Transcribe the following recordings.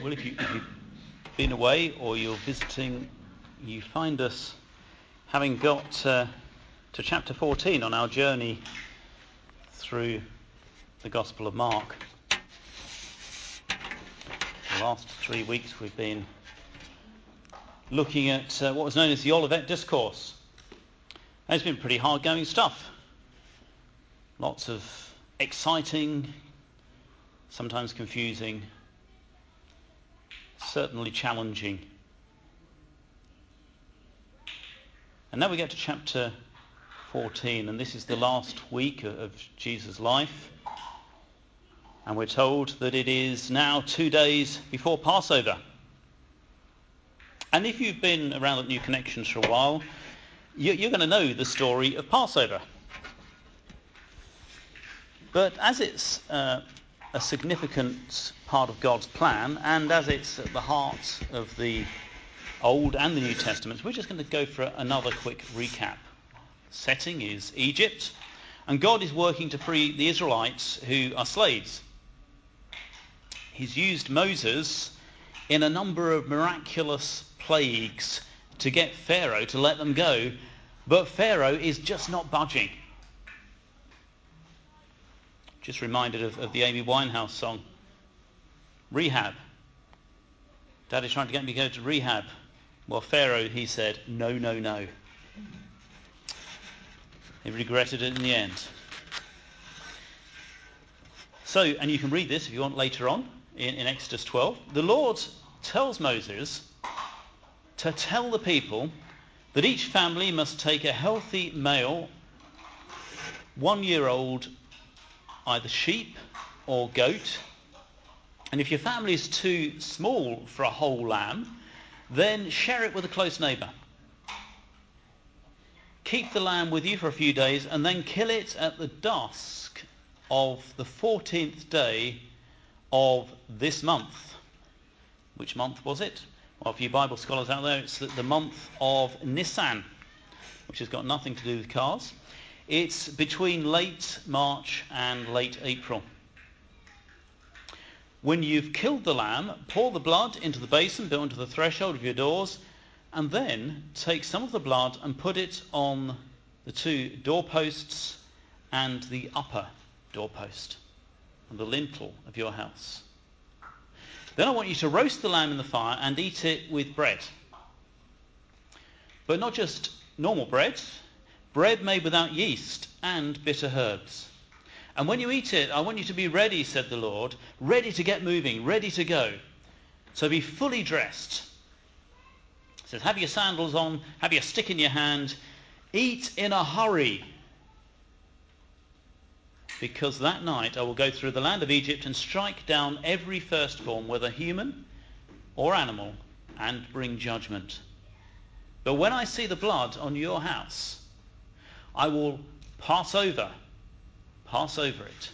Well, if you've been away or you're visiting, you find us having got to chapter 14 on our journey through the Gospel of Mark. The last 3 weeks we've been looking at what was known as the Olivet Discourse. And it's been pretty hard-going stuff. Lots of exciting, sometimes confusing, certainly challenging. And now we get to chapter 14, and this is the last week of Jesus' life. And we're told that it is now 2 days before Passover. And if you've been around at New Connections for a while, you're going to know the story of Passover. But as it's a significant part of God's plan, and as it's at the heart of the Old and the New Testaments, we're just going to go for another quick recap. The setting is Egypt, and God is working to free the Israelites who are slaves. He's used Moses in a number of miraculous plagues to get Pharaoh to let them go, but Pharaoh is just not budging. Just reminded of the Amy Winehouse song, Rehab. Daddy's trying to get me to go to rehab. Well, Pharaoh, he said, no, no, no. He regretted it in the end. So, and you can read this if you want later on in Exodus 12. The Lord tells Moses to tell the people that each family must take a healthy male, 1-year-old, either sheep or goat. And if your family is too small for a whole lamb, then share it with a close neighbour. Keep the lamb with you for a few days and then kill it at the dusk of the 14th day of this month. Which month was it? Well, for you Bible scholars out there, it's the month of Nisan, which has got nothing to do with cars. It's between late March and late April. When you've killed the lamb, pour the blood into the basin built into the threshold of your doors, and then take some of the blood and put it on the 2 doorposts and the upper doorpost and the lintel of your house. Then I want you to roast the lamb in the fire and eat it with bread. But not just normal bread made without yeast and bitter herbs. And when you eat it, I want you to be ready, said the Lord, ready to get moving, ready to go. So be fully dressed. It says, have your sandals on, have your stick in your hand, eat in a hurry. Because that night I will go through the land of Egypt and strike down every firstborn, whether human or animal, and bring judgment. But when I see the blood on your house, I will pass over it.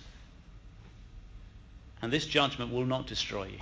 And this judgment will not destroy you.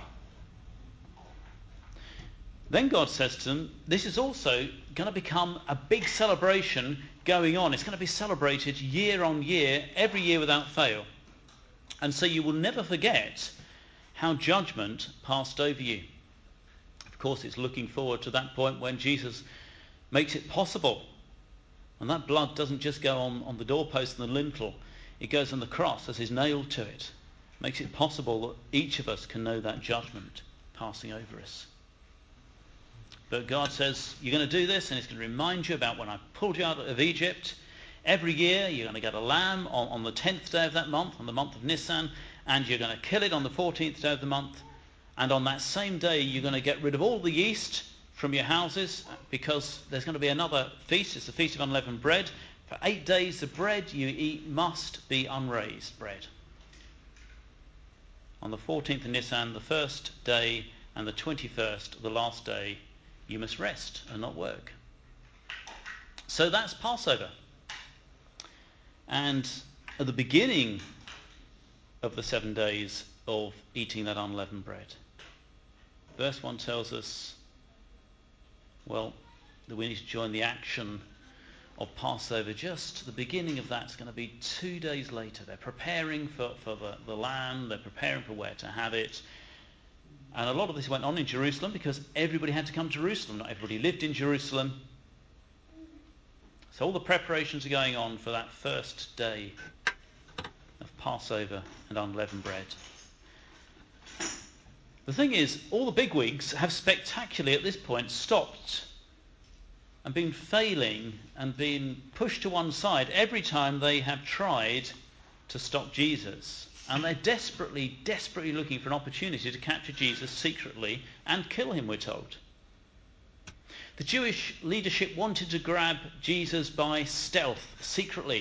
Then God says to them, this is also going to become a big celebration going on. It's going to be celebrated year on year, every year without fail. And so you will never forget how judgment passed over you. Of course, it's looking forward to that point when Jesus makes it possible. And that blood doesn't just go on the doorpost and the lintel. It goes on the cross as is nailed to it. Makes it possible that each of us can know that judgment passing over us. But God says, you're going to do this, and it's going to remind you about when I pulled you out of Egypt. Every year you're going to get a lamb on the 10th day of that month, on the month of Nisan, and you're going to kill it on the 14th day of the month. And on that same day you're going to get rid of all the yeast from your houses, because there's going to be another feast. It's the Feast of Unleavened Bread. For 8 days the bread you eat must be unraised bread. On the 14th of Nisan, the first day, and the 21st, the last day, you must rest and not work. So that's Passover. And at the beginning of the 7 days of eating that unleavened bread, verse 1 tells us, well, that we need to join the action of Passover. Just the beginning of that's going to be 2 days later. They're preparing for the lamb. They're preparing for where to have it. And a lot of this went on in Jerusalem because everybody had to come to Jerusalem. Not everybody lived in Jerusalem. So all the preparations are going on for that first day of Passover and unleavened bread. The thing is, all the bigwigs have spectacularly at this point stopped and been failing and been pushed to one side every time they have tried to stop Jesus. And they're desperately looking for an opportunity to capture Jesus secretly and kill him, we're told. The Jewish leadership wanted to grab Jesus by stealth, secretly.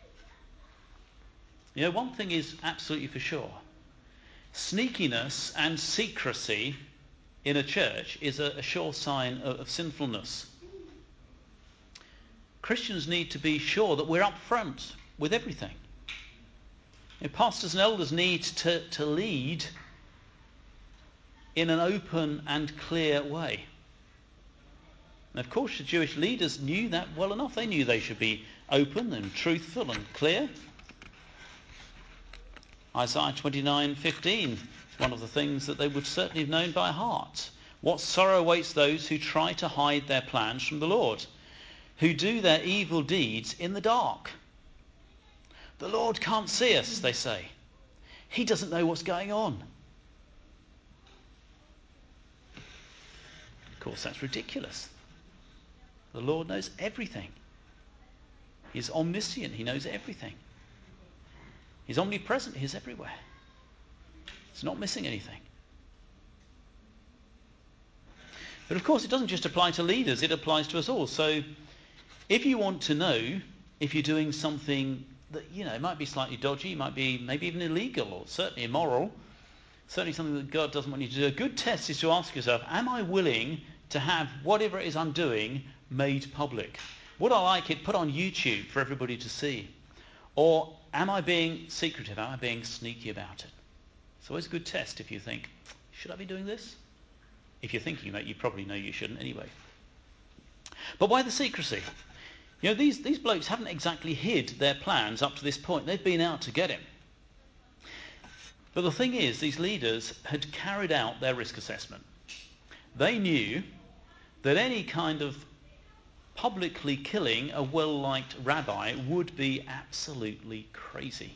You know, one thing is absolutely for sure. Sneakiness and secrecy in a church is a sure sign of sinfulness. Christians need to be sure that we're up front with everything. You know, pastors and elders need to lead in an open and clear way. And of course, the Jewish leaders knew that well enough. They knew they should be open and truthful and clear. Isaiah 29:15 is one of the things that they would certainly have known by heart. What sorrow awaits those who try to hide their plans from the Lord, who do their evil deeds in the dark. The Lord can't see us, they say. He doesn't know what's going on. Of course, that's ridiculous. The Lord knows everything. He's omniscient. He knows everything. He's omnipresent. He's everywhere. He's not missing anything. But of course, it doesn't just apply to leaders. It applies to us all. So if you want to know if you're doing something that, you know, might be slightly dodgy, might be maybe even illegal or certainly immoral, certainly something that God doesn't want you to do, a good test is to ask yourself, am I willing to have whatever it is I'm doing made public? Would I like it put on YouTube for everybody to see? Or am I being secretive? Am I being sneaky about it? It's always a good test if you think, should I be doing this? If you're thinking that, you probably know you shouldn't anyway. But why the secrecy? You know, these blokes haven't exactly hid their plans up to this point. They've been out to get him. But the thing is, these leaders had carried out their risk assessment. They knew that any kind of publicly killing a well-liked rabbi would be absolutely crazy.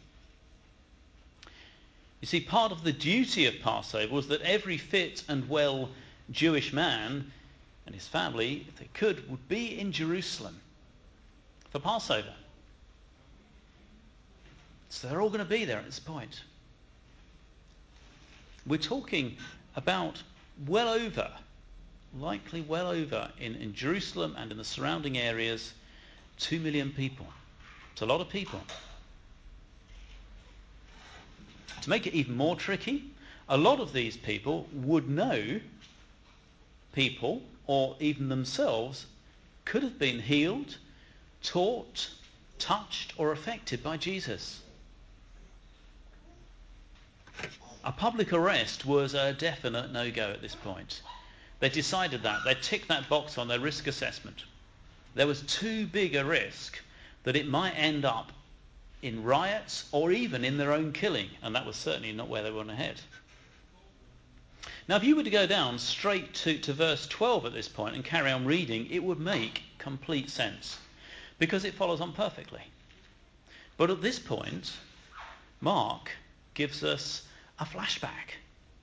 You see, part of the duty of Passover was that every fit and well Jewish man and his family, if they could, would be in Jerusalem for Passover. So they're all going to be there at this point. We're talking about likely well over in Jerusalem and in the surrounding areas, 2 million people. It's a lot of people. To make it even more tricky, a lot of these people would know people, or even themselves, could have been healed, taught, touched, or affected by Jesus. A public arrest was a definite no-go at this point. They decided that. They ticked that box on their risk assessment. There was too big a risk that it might end up in riots or even in their own killing, and that was certainly not where they were to head. Now, if you were to go down straight to verse 12 at this point and carry on reading, it would make complete sense because it follows on perfectly. But at this point, Mark gives us a flashback.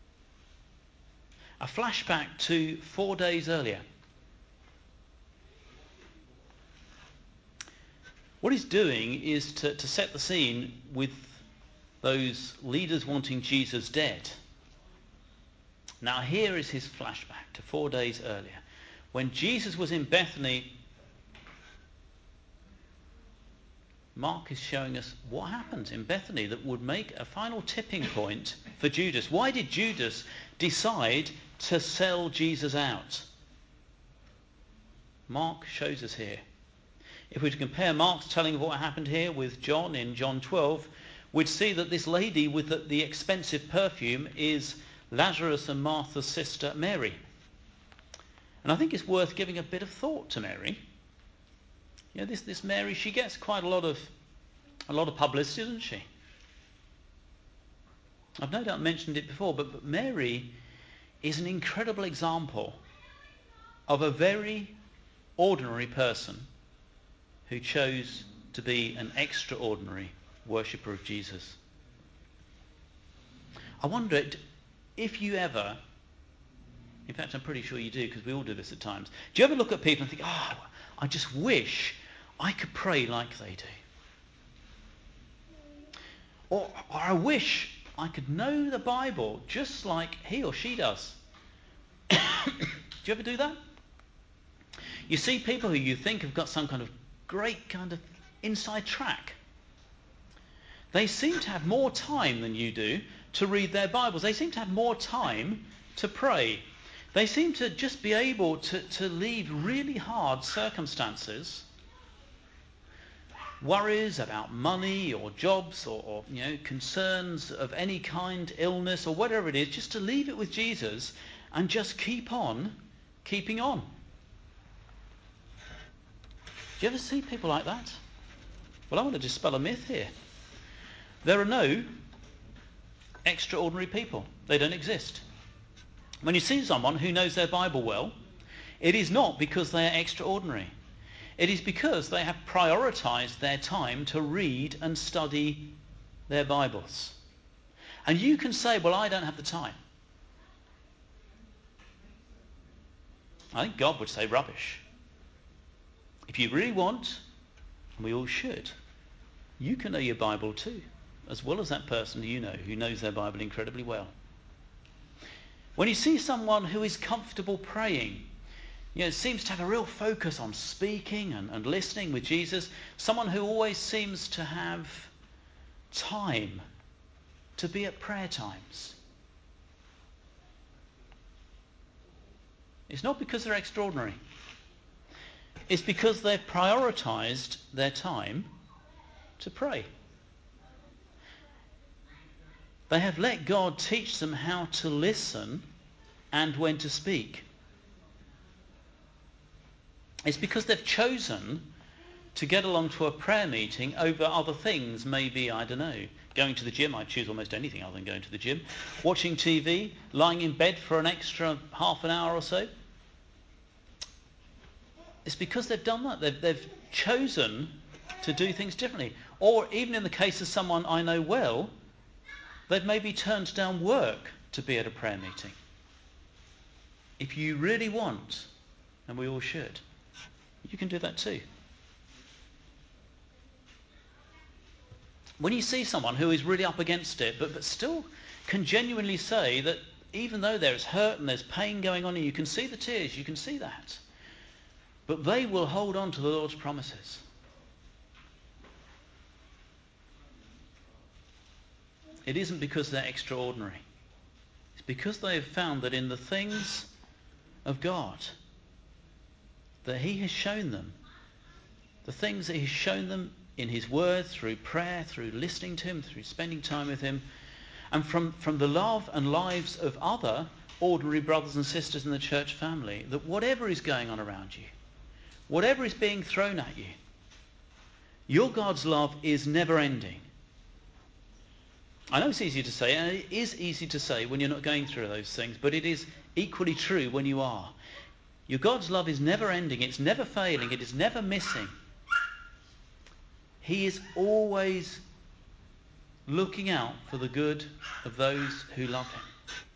A flashback to 4 days earlier. What he's doing is to set the scene with those leaders wanting Jesus dead. Now here is his flashback to 4 days earlier. When Jesus was in Bethany, Mark is showing us what happened in Bethany that would make a final tipping point for Judas. Why did Judas decide to sell Jesus out? Mark shows us here. If we were to compare Mark's telling of what happened here with John in John 12, we'd see that this lady with the expensive perfume is Lazarus and Martha's sister Mary. And I think it's worth giving a bit of thought to Mary. You know, this Mary, she gets quite a lot of publicity, doesn't she? I've no doubt mentioned it before, but Mary is an incredible example of a very ordinary person who chose to be an extraordinary worshipper of Jesus. I wonder if you ever, in fact I'm pretty sure you do because we all do this at times, do you ever look at people and think, oh, I just wish I could pray like they do? Or I wish I could know the Bible just like he or she does. Do you ever do that? You see people who you think have got some kind of great kind of inside track. They seem to have more time than you do to read their Bibles. They seem to have more time to pray. They seem to just be able to leave really hard circumstances, worries about money or jobs or concerns of any kind, illness or whatever it is, just to leave it with Jesus and just keep on keeping on. Do you ever see people like that? Well, I want to dispel a myth here. There are no extraordinary people. They don't exist. When you see someone who knows their Bible well, it is not because they are extraordinary. It is because they have prioritized their time to read and study their Bibles. And you can say, well, I don't have the time. I think God would say rubbish. If you really want, and we all should, you can know your Bible too, as well as that person you know who knows their Bible incredibly well. When you see someone who is comfortable praying, seems to have a real focus on speaking and listening with Jesus, someone who always seems to have time to be at prayer times, it's not because they're extraordinary. It's because they've prioritized their time to pray. They have let God teach them how to listen and when to speak. It's because they've chosen to get along to a prayer meeting over other things. Maybe, I don't know, going to the gym. I choose almost anything other than going to the gym. Watching TV, lying in bed for an extra half an hour or so. It's because they've done that. They've chosen to do things differently. Or even in the case of someone I know well, they've maybe turned down work to be at a prayer meeting. If you really want, and we all should, you can do that too. When you see someone who is really up against it, but still can genuinely say that even though there's hurt and there's pain going on, and you can see the tears, you can see that, but they will hold on to the Lord's promises. It isn't because they're extraordinary. It's because they have found that in the things of God that he has shown them, the things that he's shown them in his word, through prayer, through listening to him, through spending time with him, and from the love and lives of other ordinary brothers and sisters in the church family, that whatever is going on around you, whatever is being thrown at you, your God's love is never ending. I know it's easy to say, and it is easy to say when you're not going through those things, but it is equally true when you are. Your God's love is never ending, it's never failing, it is never missing. He is always looking out for the good of those who love him.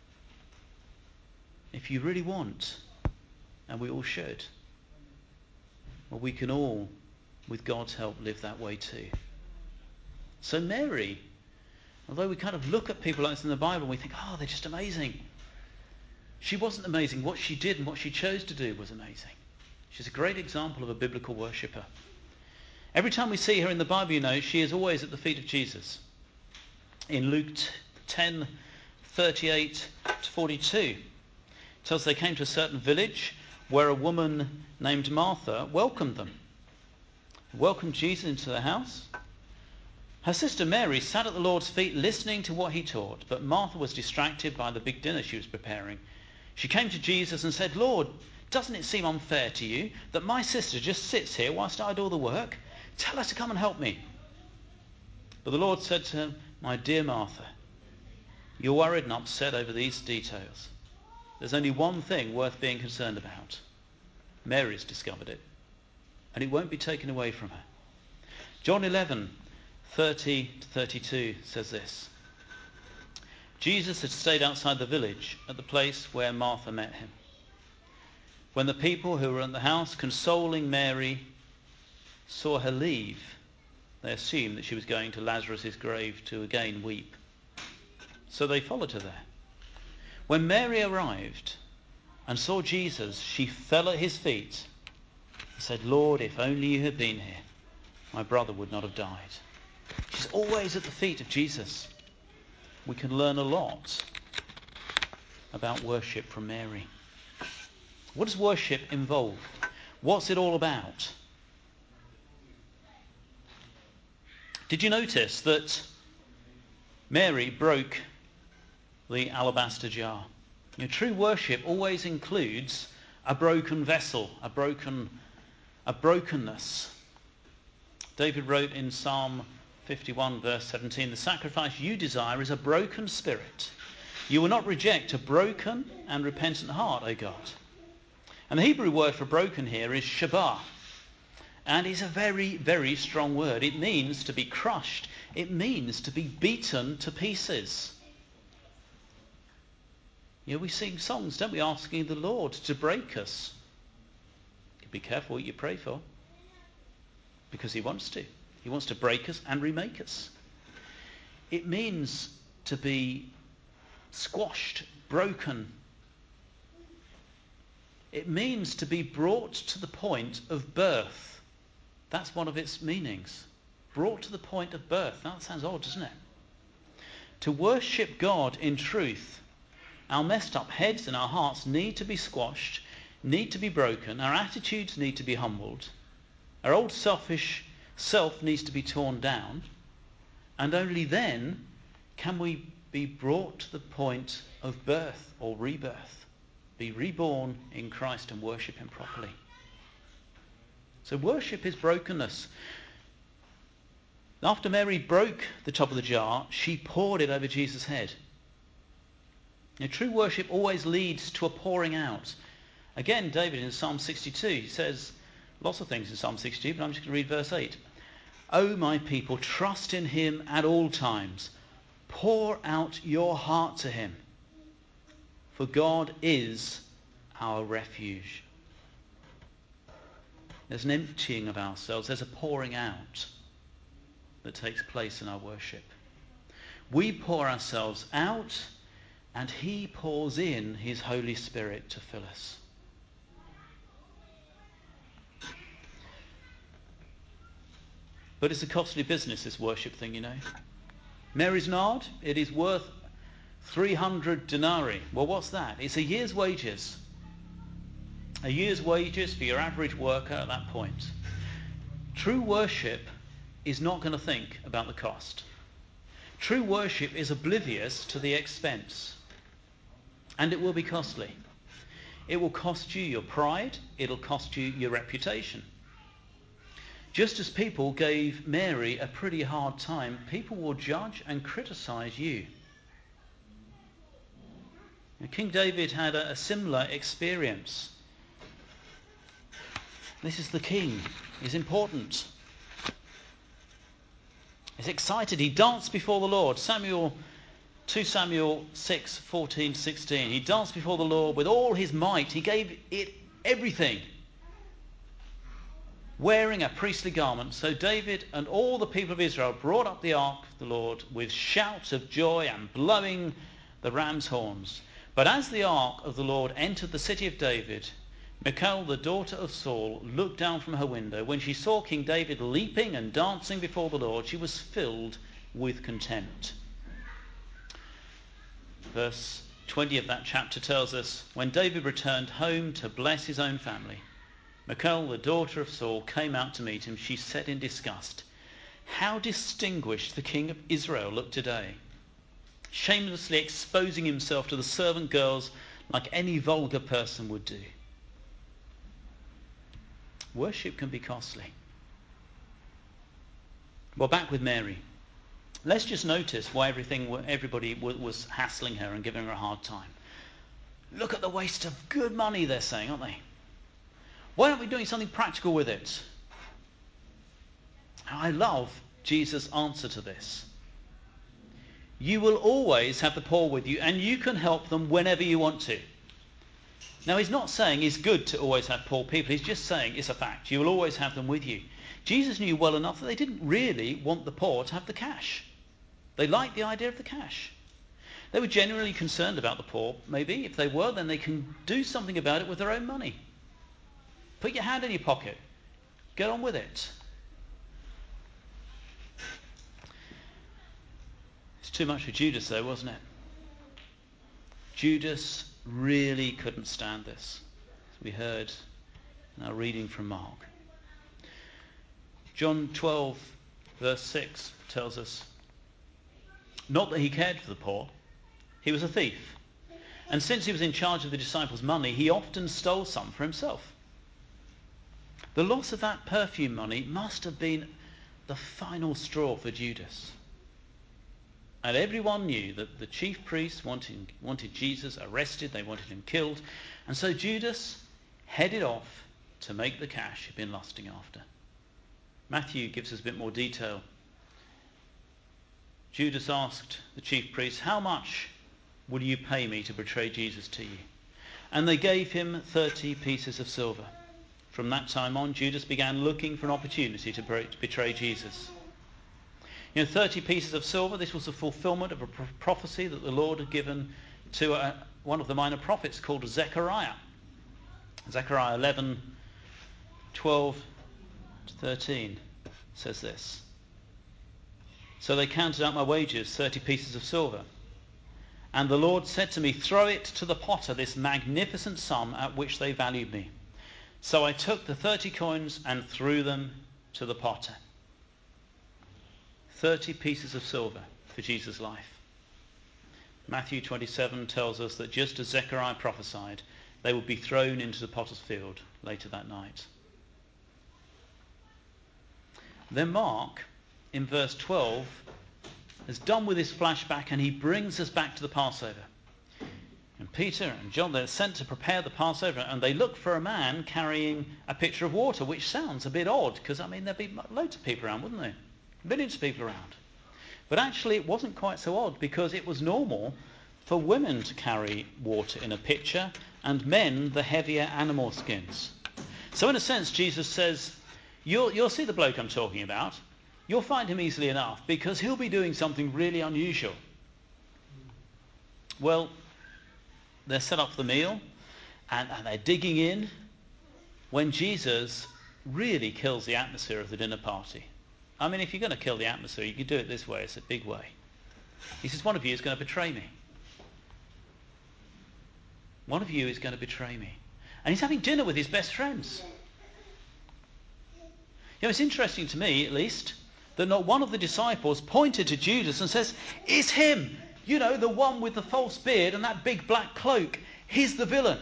If you really want, and we all should, well, we can all, with God's help, live that way too. So Mary, although we kind of look at people like this in the Bible and we think, oh, they're just amazing. She wasn't amazing. What she did and what she chose to do was amazing. She's a great example of a biblical worshipper. Every time we see her in the Bible, she is always at the feet of Jesus. In Luke 10:38 to 42, it tells they came to a certain village where a woman named Martha welcomed them. Welcomed Jesus into their house. Her sister Mary sat at the Lord's feet listening to what he taught, but Martha was distracted by the big dinner she was preparing. She came to Jesus and said, Lord, doesn't it seem unfair to you that my sister just sits here whilst I do all the work? Tell her to come and help me. But the Lord said to her, my dear Martha, you're worried and upset over these details. There's only one thing worth being concerned about. Mary's discovered it, and it won't be taken away from her. John 11:30-32 says this. Jesus had stayed outside the village at the place where Martha met him. When the people who were in the house consoling Mary saw her leave, they assumed that she was going to Lazarus' grave to again weep. So they followed her there. When Mary arrived and saw Jesus, she fell at his feet and said, "Lord, if only you had been here, my brother would not have died." She's always at the feet of Jesus. We can learn a lot about worship from Mary. What does worship involve? What's it all about? Did you notice that Mary broke the alabaster jar? True worship always includes a broken vessel, a brokenness. David wrote in Psalm 51 verse 17, "The sacrifice you desire is a broken spirit. You will not reject a broken and repentant heart, O God." And the Hebrew word for broken here is shabah. And it's a very, very strong word. It means to be crushed. It means to be beaten to pieces. We sing songs, don't we, asking the Lord to break us. Be careful what you pray for, because he wants to. He wants to break us and remake us. It means to be squashed, broken. It means to be brought to the point of birth. That's one of its meanings. Brought to the point of birth. That sounds odd, doesn't it? To worship God in truth, our messed up heads and our hearts need to be squashed, need to be broken. Our attitudes need to be humbled. Our old selfish self needs to be torn down. And only then can we be brought to the point of birth or rebirth. Be reborn in Christ and worship him properly. So worship is brokenness. After Mary broke the top of the jar, she poured it over Jesus' head. True worship always leads to a pouring out. Again, David in Psalm 62, he says lots of things in Psalm 62, but I'm just going to read verse 8. "O my people, trust in him at all times. Pour out your heart to him. For God is our refuge." There's an emptying of ourselves. There's a pouring out that takes place in our worship. We pour ourselves out, and he pours in his Holy Spirit to fill us. But it's a costly business, this worship thing, Mary's nard, it is worth 300 denarii. Well, what's that? It's a year's wages. A year's wages for your average worker at that point. True worship is not going to think about the cost. True worship is oblivious to the expense. And it will be costly. It will cost you your pride. It'll cost you your reputation. Just as people gave Mary a pretty hard time, people will judge and criticize you. King David had a similar experience. This is the king. He's important. He's excited. He danced before the Lord. 2 Samuel 6:14-16. He danced before the Lord with all his might. He gave it everything, wearing a priestly garment. So David and all the people of Israel brought up the ark of the Lord with shouts of joy and blowing the ram's horns. But as the ark of the Lord entered the city of David, Michal, the daughter of Saul, looked down from her window. When she saw King David leaping and dancing before the Lord, she was filled with contempt. Verse 20 of that chapter tells us, when David returned home to bless his own family, Michal, the daughter of Saul, came out to meet him. She said in disgust, "How distinguished the king of Israel looked today, shamelessly exposing himself to the servant girls like any vulgar person would do." Worship can be costly. Well, back with Mary. Let's just notice why everybody was hassling her and giving her a hard time. Look at the waste of good money, they're saying, aren't they? Why aren't we doing something practical with it? I love Jesus' answer to this. You will always have the poor with you, and you can help them whenever you want to. Now, he's not saying it's good to always have poor people. He's just saying it's a fact. You will always have them with you. Jesus knew well enough that they didn't really want the poor to have the cash. They liked the idea of the cash. They were genuinely concerned about the poor, maybe. If they were, then they can do something about it with their own money. Put your hand in your pocket. Get on with it. It's too much for Judas, though, wasn't it? Judas really couldn't stand this, as we heard in our reading from Mark. John 12, verse 6 tells us, not that he cared for the poor, he was a thief. And since he was in charge of the disciples' money, he often stole some for himself. The loss of that perfume money must have been the final straw for Judas. And everyone knew that the chief priests wanted Jesus arrested, they wanted him killed. And so Judas headed off to make the cash he'd been lusting after. Matthew gives us a bit more detail. Judas asked the chief priests, how much will you pay me to betray Jesus to you? And they gave him 30 pieces of silver. From that time on, Judas began looking for an opportunity to betray Jesus. 30 pieces of silver, this was the fulfillment of a prophecy that the Lord had given to one of the minor prophets called Zechariah. Zechariah 11, 12 to 13 says this. So they counted out my wages, 30 pieces of silver. And the Lord said to me, throw it to the potter, this magnificent sum at which they valued me. So I took the 30 coins and threw them to the potter. 30 pieces of silver for Jesus' life. Matthew 27 tells us that just as Zechariah prophesied, they would be thrown into the potter's field later that night. Then Mark, in verse 12, is done with his flashback and he brings us back to the Passover. And Peter and John, they're sent to prepare the Passover, and they look for a man carrying a pitcher of water, which sounds a bit odd, because, there'd be loads of people around, wouldn't there? Millions of people around. But actually it wasn't quite so odd, because it was normal for women to carry water in a pitcher and men the heavier animal skins. So in a sense, Jesus says, you'll see the bloke I'm talking about. You'll find him easily enough, because he'll be doing something really unusual. Well, they're set up for the meal, and they're digging in when Jesus really kills the atmosphere of the dinner party. If you're going to kill the atmosphere, you can do it this way. It's a big way. He says, one of you is going to betray me. One of you is going to betray me. And he's having dinner with his best friends. It's interesting to me, at least, that not one of the disciples pointed to Judas and says, it's him. The one with the false beard and that big black cloak. He's the villain.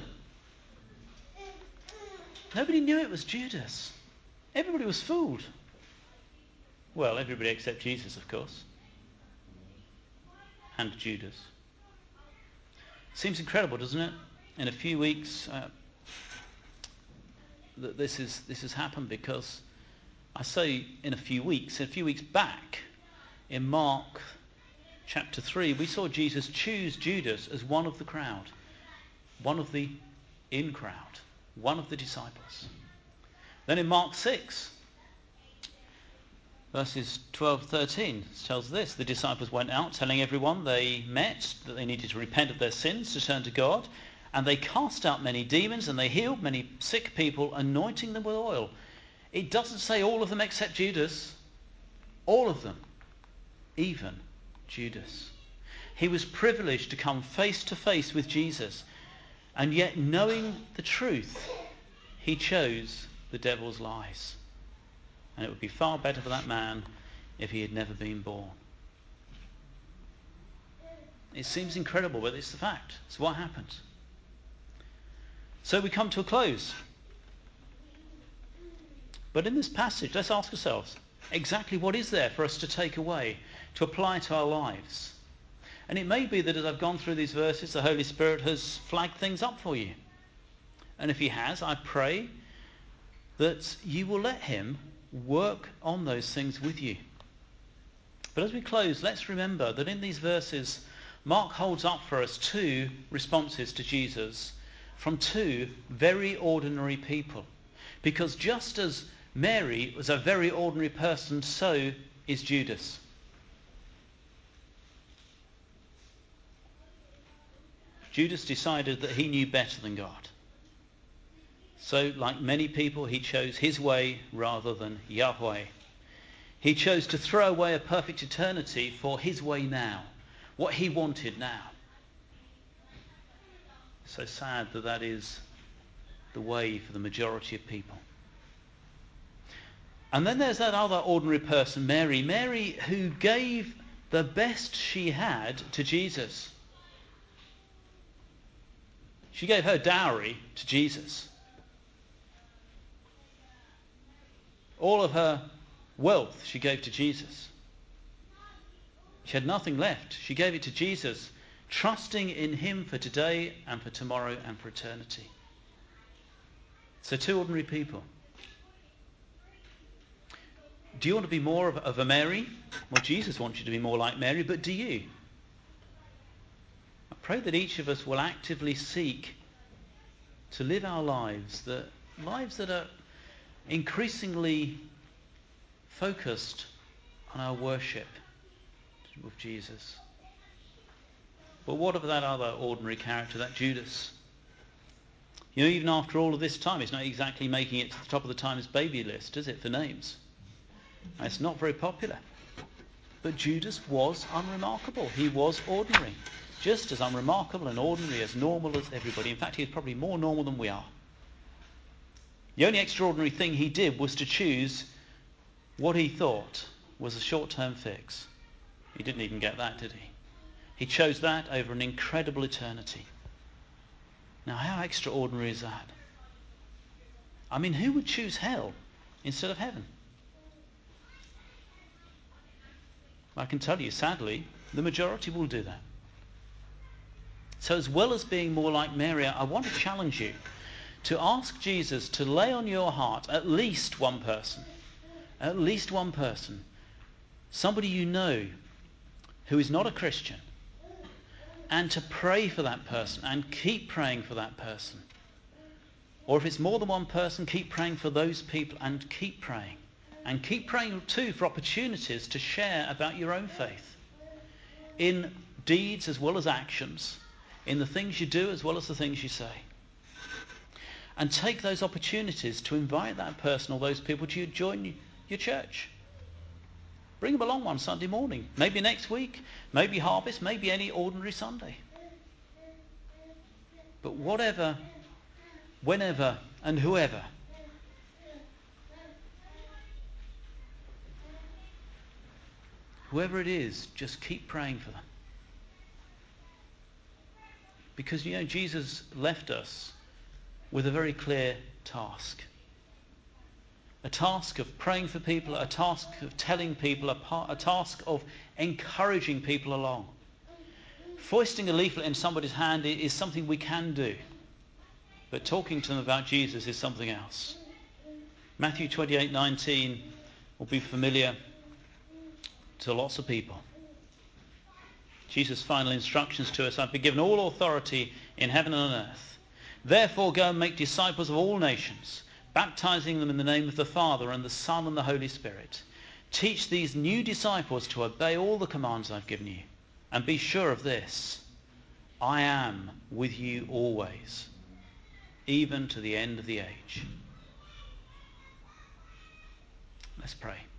Nobody knew it was Judas. Everybody was fooled. Well, everybody except Jesus, of course. And Judas. Seems incredible, doesn't it? In a few weeks, that this has happened, because I say in a few weeks back, in Mark chapter 3, we saw Jesus choose Judas as one of the crowd, one of the in crowd, one of the disciples. Then in Mark 6, verses 12-13 tells this, the disciples went out telling everyone they met that they needed to repent of their sins, to turn to God, and they cast out many demons and they healed many sick people, anointing them with oil. It doesn't say all of them except Judas. All of them. Even Judas. He was privileged to come face to face with Jesus, and yet knowing the truth, he chose the devil's lies. And it would be far better for that man if he had never been born. It seems incredible, but it's the fact. It's what happened. So we come to a close. But in this passage, let's ask ourselves, exactly what is there for us to take away, to apply to our lives? And it may be that as I've gone through these verses, the Holy Spirit has flagged things up for you. And if he has, I pray that you will let him work on those things with you. But as we close, let's remember that in these verses, Mark holds up for us two responses to Jesus from two very ordinary people. Because just as Mary was a very ordinary person, so is Judas. Judas decided that he knew better than God. So, like many people, he chose his way rather than Yahweh. He chose to throw away a perfect eternity for his way now, what he wanted now. So sad that that is the way for the majority of people. And then there's that other ordinary person, Mary. Mary, who gave the best she had to Jesus. She gave her dowry to Jesus. All of her wealth she gave to Jesus. She had nothing left. She gave it to Jesus, trusting in him for today and for tomorrow and for eternity. So two ordinary people. Do you want to be more of a Mary? Well, Jesus wants you to be more like Mary, but do you? I pray that each of us will actively seek to live our lives that are increasingly focused on our worship with Jesus. But what of that other ordinary character, that Judas? You know, even after all of this time, it's not exactly making it to the top of the Times baby list, is it, for names? It's not very popular. But Judas was unremarkable. He was ordinary. Just as unremarkable and ordinary, as normal as everybody. In fact, he is probably more normal than we are. The only extraordinary thing he did was to choose what he thought was a short-term fix. He didn't even get that, did he? He chose that over an incredible eternity. Now, how extraordinary is that? I mean, who would choose hell instead of heaven? I can tell you, sadly, the majority will do that. So as well as being more like Mary, I want to challenge you to ask Jesus to lay on your heart at least one person, somebody you know who is not a Christian, and to pray for that person and keep praying for that person. Or if it's more than one person, keep praying for those people and keep praying. And keep praying too for opportunities to share about your own faith in deeds as well as actions, in the things you do as well as the things you say. And take those opportunities to invite that person or those people to join your church. Bring them along one Sunday morning, maybe next week, maybe Harvest, maybe any ordinary Sunday. But whatever, whenever and whoever, whoever it is, just keep praying for them. Because, you know, Jesus left us with a very clear task. A task of praying for people, a task of telling people, a task of encouraging people along. Foisting a leaflet in somebody's hand is something we can do. But talking to them about Jesus is something else. Matthew 28:19 will be familiar to lots of people. Jesus' final instructions to us: I've been given all authority in heaven and on earth. Therefore go and make disciples of all nations, baptizing them in the name of the Father and the Son and the Holy Spirit. Teach these new disciples to obey all the commands I've given you. And be sure of this: I am with you always, even to the end of the age. Let's pray.